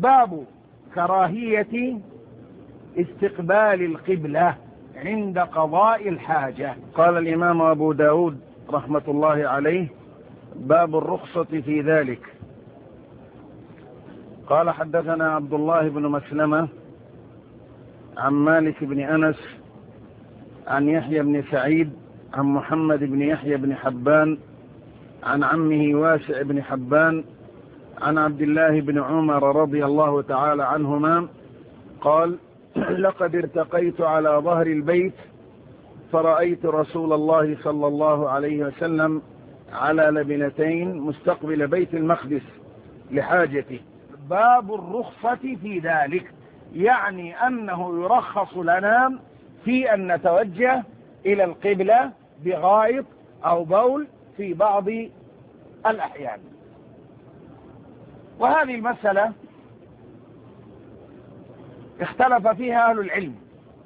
باب كراهية استقبال القبلة عند قضاء الحاجة. قال الإمام أبو داود رحمة الله عليه: باب الرخصة في ذلك. قال: حدثنا عبد الله بن مسلمة عن مالك بن أنس عن يحيى بن سعيد عن محمد بن يحيى بن حبان عن عمه واسع بن حبان عن عبد الله بن عمر رضي الله تعالى عنهما قال: لقد ارتقيت على ظهر البيت فرأيت رسول الله صلى الله عليه وسلم على لبنتين مستقبل بيت المقدس لحاجته. باب الرخصة في ذلك، يعني أنه يرخص لنا في أن نتوجه إلى القبلة بغائط أو بول في بعض الأحيان. وهذه المسألة اختلف فيها أهل العلم،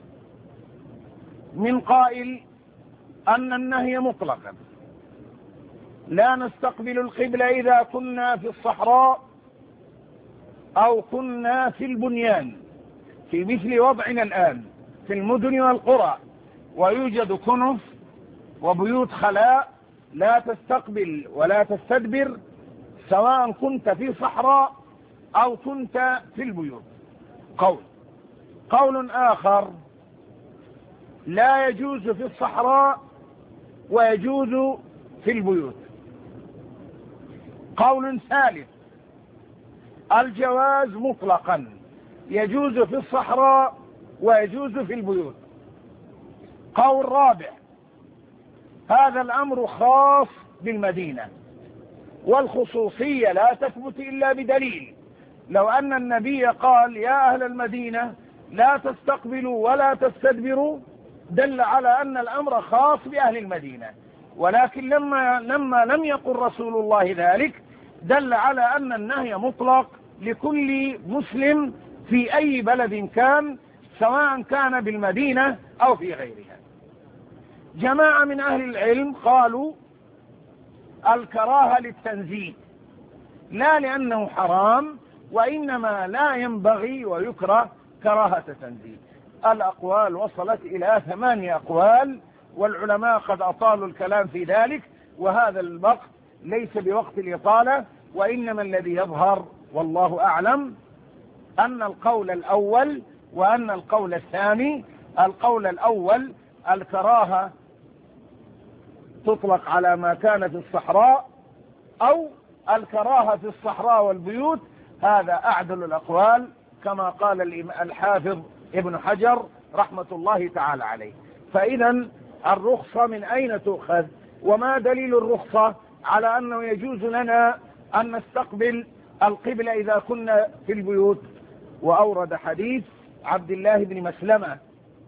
من قائل أن النهي مطلقا، لا نستقبل القبلة إذا كنا في الصحراء أو كنا في البنيان في مثل وضعنا الآن في المدن والقرى، ويوجد كنف وبيوت خلاء لا تستقبل ولا تستدبر، سواء كنت في صحراء أو كنت في البيوت. قول آخر: لا يجوز في الصحراء ويجوز في البيوت. قول ثالث: الجواز مطلقا، يجوز في الصحراء ويجوز في البيوت. قول رابع: هذا الأمر خاص بالمدينة، والخصوصية لا تثبت إلا بدليل. لو أن النبي قال: يا أهل المدينة لا تستقبلوا ولا تستدبروا، دل على أن الأمر خاص بأهل المدينة، ولكن لما لم يقل رسول الله ذلك دل على أن النهي مطلق لكل مسلم في أي بلد كان، سواء كان بالمدينة أو في غيرها. جماعة من أهل العلم قالوا الكراهة للتنزيه، لا لأنه حرام، وإنما لا ينبغي ويكره كراهة تنزيه. الأقوال وصلت إلى 8 أقوال، والعلماء قد أطالوا الكلام في ذلك، وهذا الوقت ليس بوقت الإطالة، وإنما الذي يظهر والله أعلم أن القول الأول وأن القول الثاني. القول الأول: الكراهة تطلق على ما كان في الصحراء، أو الكراهة في الصحراء والبيوت، هذا أعدل الأقوال، كما قال الحافظ ابن حجر رحمة الله تعالى عليه. فإذا الرخصة من أين تؤخذ؟ وما دليل الرخصة على أنه يجوز لنا أن نستقبل القبلة إذا كنا في البيوت؟ وأورد حديث عبد الله بن مسلمة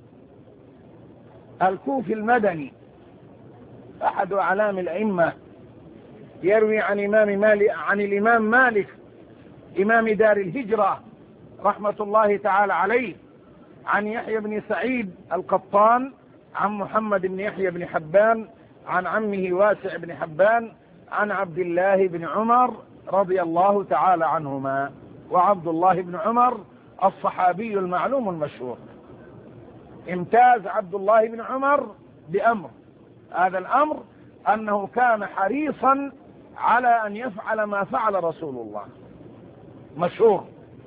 الكوفي المدني أحد أعلام الأئمة، يروي عن الإمام مالك إمام دار الهجرة رحمة الله تعالى عليه، عن يحيى بن سعيد القطان، عن محمد بن يحيى بن حبان، عن عمه واسع بن حبان، عن عبد الله بن عمر رضي الله تعالى عنهما. وعبد الله بن عمر الصحابي المعلوم المشهور. امتاز عبد الله بن عمر بأمر، هذا الأمر أنه كان حريصا على أن يفعل ما فعل رسول الله، مشهور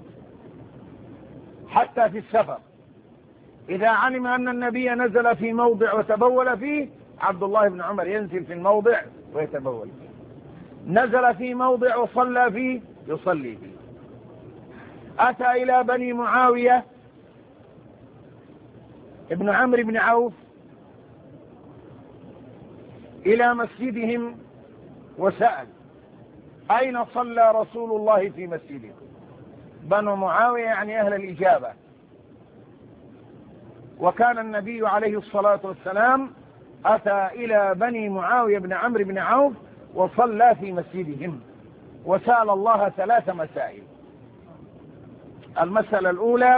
حتى في السفر. إذا علم أن النبي نزل في موضع وتبول فيه، عبد الله بن عمر ينزل في الموضع ويتبول فيه. نزل في موضع وصلى فيه يصلي فيه. أتى إلى بني معاوية ابن عمرو بن عوف إلى مسجدهم وسأل: أين صلى رسول الله في مسجدكم؟ بنو معاوية يعني أهل الإجابة. وكان النبي عليه الصلاة والسلام أتى إلى بني معاوية بن عمرو بن عوف وصلى في مسجدهم، وسأل الله 3 مسائل. المسألة الأولى: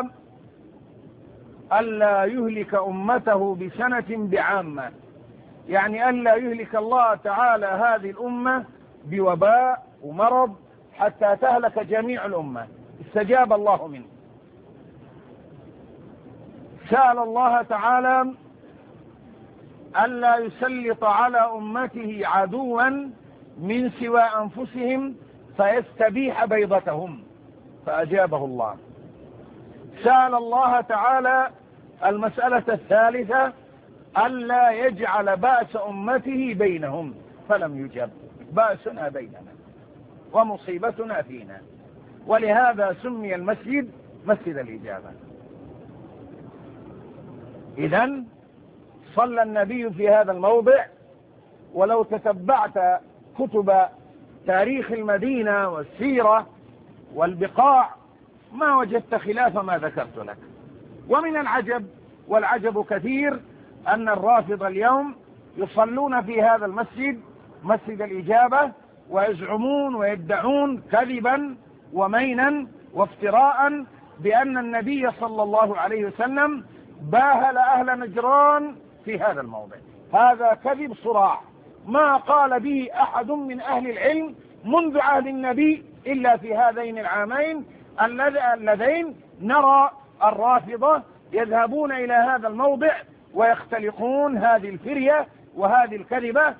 ألا يهلك أمته بسنة بعامة، يعني ألا يهلك الله تعالى هذه الأمة بوباء ومرض حتى تهلك جميع الأمة. استجاب الله منه. سأل الله تعالى ألا يسلط على أمته عدوا من سوى أنفسهم فيستبيح بيضتهم، فأجابه الله. سأل الله تعالى المسألة الثالثة ألا يجعل بأس أمته بينهم، فلم يجب. بأسنا بيننا ومصيبتنا فينا، ولهذا سمي المسجد مسجد الإجابة. إذن صلى النبي في هذا الموضع، ولو تتبعت كتب تاريخ المدينة والسيرة والبقاع ما وجدت خلاف ما ذكرت لك. ومن العجب، والعجب كثير، أن الرافضة اليوم يصلون في هذا المسجد مسجد الإجابة ويزعمون ويدعون كذبا ومينا وافتراء بأن النبي صلى الله عليه وسلم باهل أهل نجران في هذا الموضع. هذا كذب صراح ما قال به أحد من أهل العلم منذ عهد النبي إلا في هذين العامين اللذين نرى الرافضة يذهبون إلى هذا الموضع ويختلقون هذه الفرية وهذه الكذبة.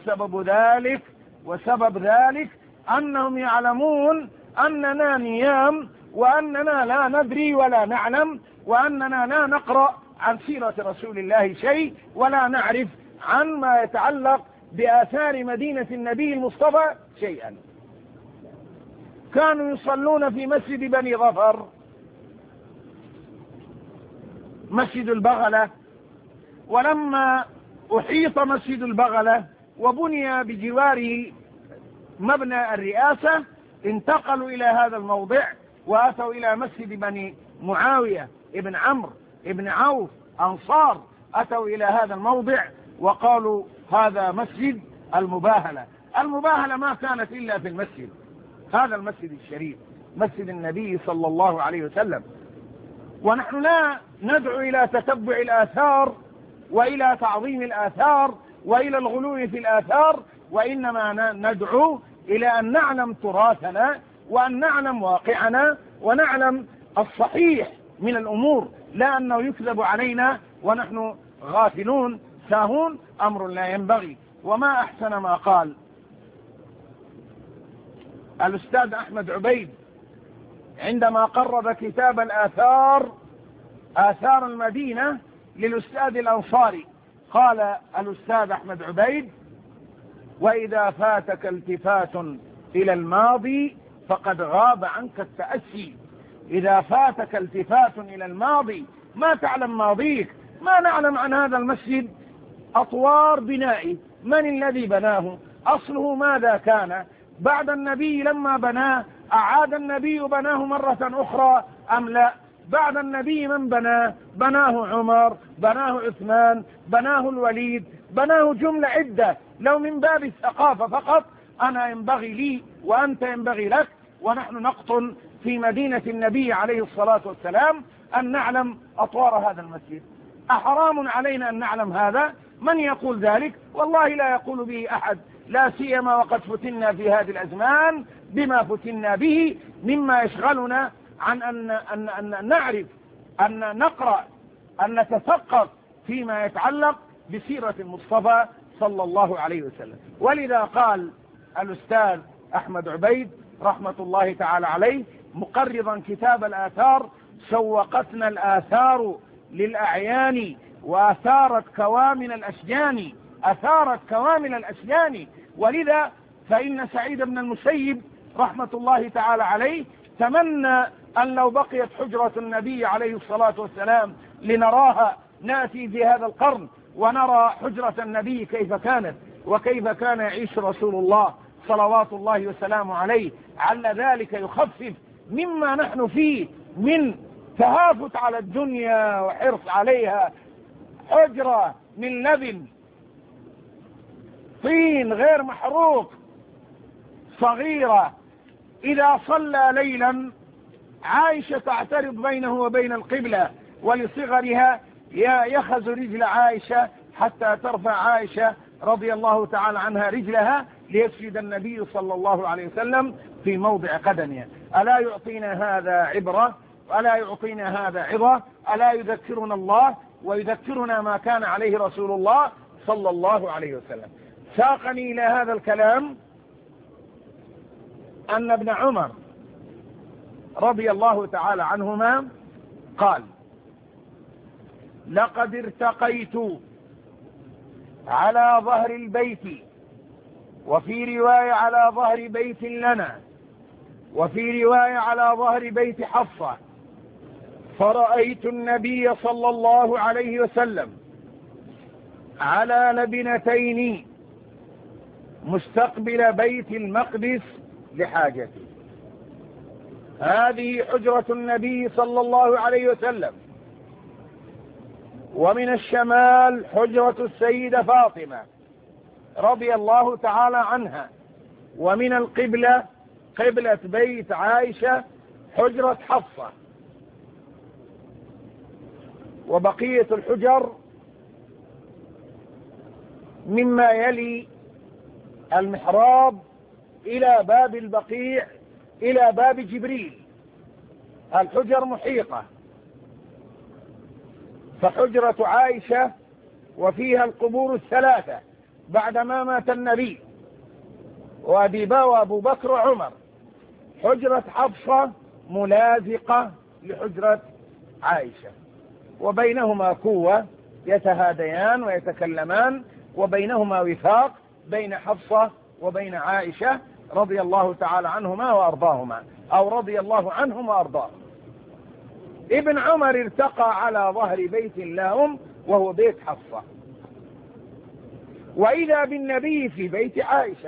وسبب ذلك أنهم يعلمون أننا نيام، وأننا لا ندري ولا نعلم، وأننا لا نقرأ عن سيرة رسول الله شيء، ولا نعرف عن ما يتعلق بآثار مدينة النبي المصطفى شيئا. كانوا يصلون في مسجد بني ظفر، مسجد البغلة، ولما أحيط مسجد البغلة وبني بجواره مبنى الرئاسة انتقلوا إلى هذا الموضع وأتوا إلى مسجد بني معاوية ابن عمرو ابن عوف أنصار، أتوا إلى هذا الموضع وقالوا هذا مسجد المباهلة. المباهلة ما كانت إلا في المسجد، هذا المسجد الشريف مسجد النبي صلى الله عليه وسلم. ونحن لا ندعو إلى تتبع الآثار وإلى تعظيم الآثار وإلى الغلو في الآثار، وإنما ندعو إلى أن نعلم تراثنا وأن نعلم واقعنا ونعلم الصحيح من الأمور، لا أنه يكذب علينا ونحن غافلون ساهون، أمر لا ينبغي. وما أحسن ما قال الأستاذ أحمد عبيد عندما قرب كتاب الآثار، آثار المدينة للأستاذ الأنصاري. قال الأستاذ أحمد عبيد: وإذا فاتك التفات إلى الماضي فقد غاب عنك التأسي. إذا فاتك التفات إلى الماضي، ما تعلم ماضيك، ما نعلم عن هذا المسجد أطوار بنائه، من الذي بناه، أصله ماذا كان، بعد النبي لما بناه أعاد النبي بناه مرة أخرى أم لا، بعد النبي من بناه عمر، بناه عثمان، بناه الوليد، بناه جملة عدة. لو من باب الثقافة فقط أنا ينبغي لي وأنت ينبغي لك ونحن نقطن في مدينة النبي عليه الصلاة والسلام أن نعلم أطوار هذا المسجد. أحرام علينا أن نعلم هذا؟ من يقول ذلك؟ والله لا يقول به أحد، لا سيما وقد فتنا في هذه الأزمان بما فتنا به مما يشغلنا عن أن نعرف، أن نقرأ، أن نتثقف فيما يتعلق بسيرة المصطفى صلى الله عليه وسلم. ولذا قال الأستاذ أحمد عبيد رحمة الله تعالى عليه مقرضا كتاب الآثار: سوقتنا الآثار للأعيان وأثارت كوامن الأشجان، أثارت كوامن الأشجان. ولذا فإن سعيد بن المسيب رحمة الله تعالى عليه تمنى أن لو بقيت حجرة النبي عليه الصلاة والسلام لنراها، نأتي في هذا القرن ونرى حجرة النبي كيف كانت وكيف كان يعيش رسول الله صلوات الله وسلامه عليه. على ذلك يخفف مما نحن فيه من تهافت على الدنيا وحرص عليها. حجرة من لبن طين غير محروق صغيرة، إذا صلى ليلا عائشة تعترض بينه وبين القبلة، ولصغرها يخز رجل عائشة حتى ترفع عائشة رضي الله تعالى عنها رجلها ليسجد النبي صلى الله عليه وسلم في موضع قدمها. ألا يعطينا هذا عبرة؟ ألا يعطينا هذا عظة؟ ألا يذكرنا الله ويذكرنا ما كان عليه رسول الله صلى الله عليه وسلم؟ ساقني إلى هذا الكلام أن ابن عمر رضي الله تعالى عنهما قال: لقد ارتقيت على ظهر البيت، وفي رواية على ظهر بيت لنا، وفي رواية على ظهر بيت حفصة، فرأيت النبي صلى الله عليه وسلم على لبنتين مستقبل بيت المقدس لحاجته. هذه حجرة النبي صلى الله عليه وسلم. ومن الشمال حجرة السيدة فاطمة رضي الله تعالى عنها. ومن القبلة قبلة بيت عائشة حجرة حفصة. وبقية الحجر مما يلي المحراب إلى باب البقيع إلى باب جبريل. الحجر محيطة. فحجرة عائشة وفيها القبور الثلاثة بعدما مات النبي وأبو بكر وعمر. حجرة حفصة ملازقة لحجرة عائشة، وبينهما قوة يتهاديان ويتكلمان، وبينهما وفاق بين حفصة وبين عائشة رضي الله تعالى عنهما وأرضاهما، أو رضي الله عنهم وأرضاهم. ابن عمر ارتقى على ظهر بيت لهم وهو بيت حفصة، وإذا بالنبي في بيت عائشة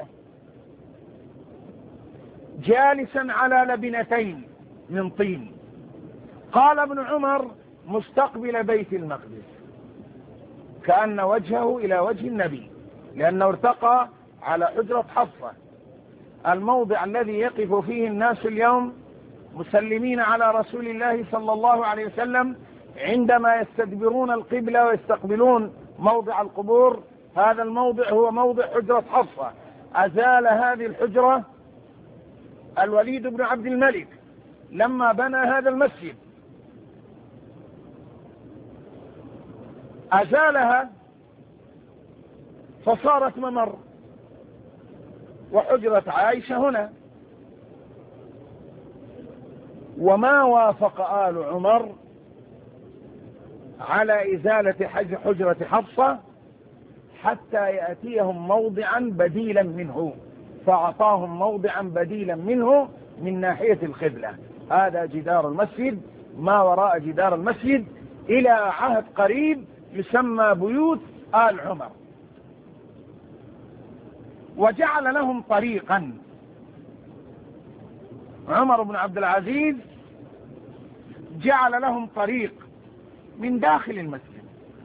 جالسا على لبنتين من طين. قال ابن عمر: مستقبل بيت المقدس، كأن وجهه إلى وجه النبي، لأنه ارتقى على حجرة حفصة، الموضع الذي يقف فيه الناس اليوم مسلمين على رسول الله صلى الله عليه وسلم عندما يستدبرون القبلة ويستقبلون موضع القبور. هذا الموضع هو موضع حجرة حفصة. أزال هذه الحجرة الوليد بن عبد الملك لما بنى هذا المسجد، أزالها فصارت ممر، وحجرة عائشة هنا. وما وافق آل عمر على إزالة حجرة حفصة حتى يأتيهم موضعا بديلا منه، فأعطاهم موضعا بديلا منه من ناحية القبلة. هذا جدار المسجد، ما وراء جدار المسجد إلى عهد قريب يسمى بيوت آل عمر. وجعل لهم طريقا. عمر بن عبد العزيز جعل لهم طريق من داخل المسجد.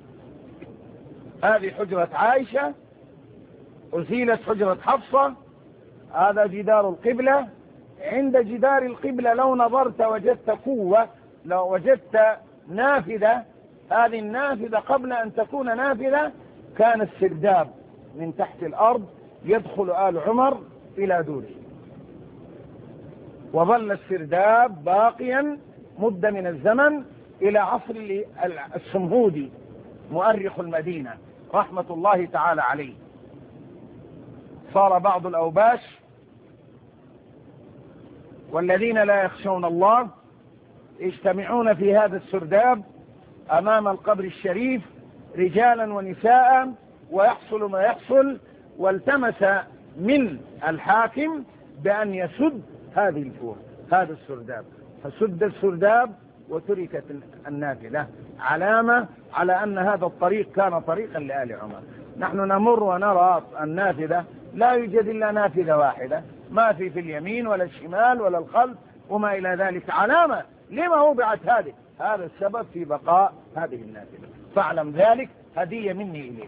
هذه حجرة عائشة، أزيلت حجرة حفصة، هذا جدار القبلة. عند جدار القبلة لو نظرت وجدت قوة، لو وجدت نافذة. هذه النافذة قبل أن تكون نافذة كان السرداب من تحت الأرض يدخل آل عمر إلى دوره، وظل السرداب باقيا مدة من الزمن إلى عصر السمهودي مؤرخ المدينة رحمة الله تعالى عليه. صار بعض الأوباش والذين لا يخشون الله يجتمعون في هذا السرداب أمام القبر الشريف رجالا ونساء، ويحصل ما يحصل. والتمس من الحاكم بأن يسد هذه الفور، هذا السرداب، فسد السرداب وتركت النافذة، علامة على أن هذا الطريق كان طريقا لآل عمر. نحن نمر ونرى النافذة، لا يوجد إلا نافذة واحدة، ما في اليمين ولا الشمال ولا الخلف وما إلى ذلك. علامة لما وضعت هذه؟ هذا السبب في بقاء هذه النافذة، فاعلم ذلك، هدية مني إليك.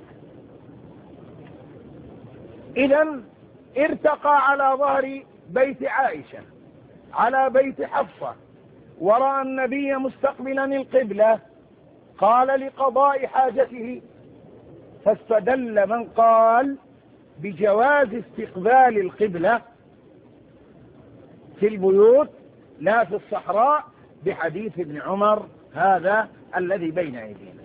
إذن ارتقى على ظهر بيت عائشة على بيت حفصة، ورأى النبي مستقبلا القبلة، قال لقضاء حاجته. فاستدل من قال بجواز استقبال القبلة في البيوت لا في الصحراء بحديث ابن عمر هذا الذي بين أيدينا.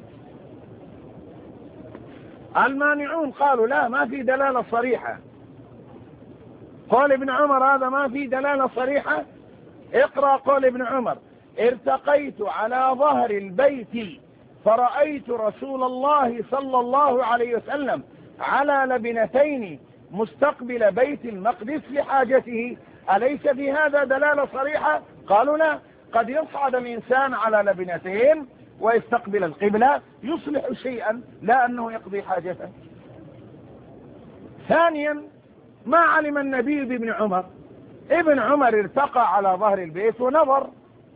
المانعون قالوا لا، ما في دلالة صريحة. قول ابن عمر هذا ما في دلالة صريحة. اقرأ قول ابن عمر: ارتقيت على ظهر البيت فرأيت رسول الله صلى الله عليه وسلم على لبنتين مستقبل بيت المقدس لحاجته. أليس في هذا دلالة صريحة؟ قالوا لا، قد يصعد الإنسان على لبنتين ويستقبل القبلة يصلح شيئا، لا أنه يقضي حاجته. ثانيا، ما علم النبي بابن عمر. ابن عمر ارتقى على ظهر البيت ونظر،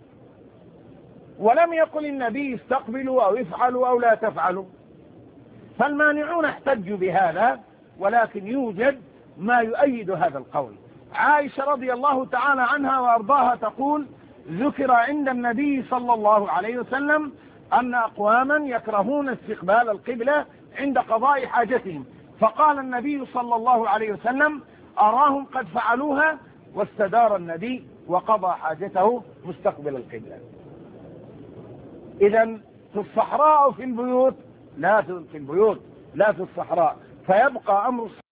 ولم يقل النبي استقبلوا أو افعلوا أو لا تفعلوا. فالمانعون احتجوا بهذا، ولكن يوجد ما يؤيد هذا القول. عائشة رضي الله تعالى عنها وأرضاها تقول: ذكر عند النبي صلى الله عليه وسلم أن أقواما يكرهون استقبال القبلة عند قضاء حاجتهم، فقال النبي صلى الله عليه وسلم: أراهم قد فعلوها، واستدار النبي وقضى حاجته مستقبل القبلة. إذن في الصحراء أو في البيوت؟ لا، في البيوت لا في الصحراء. فيبقى أمر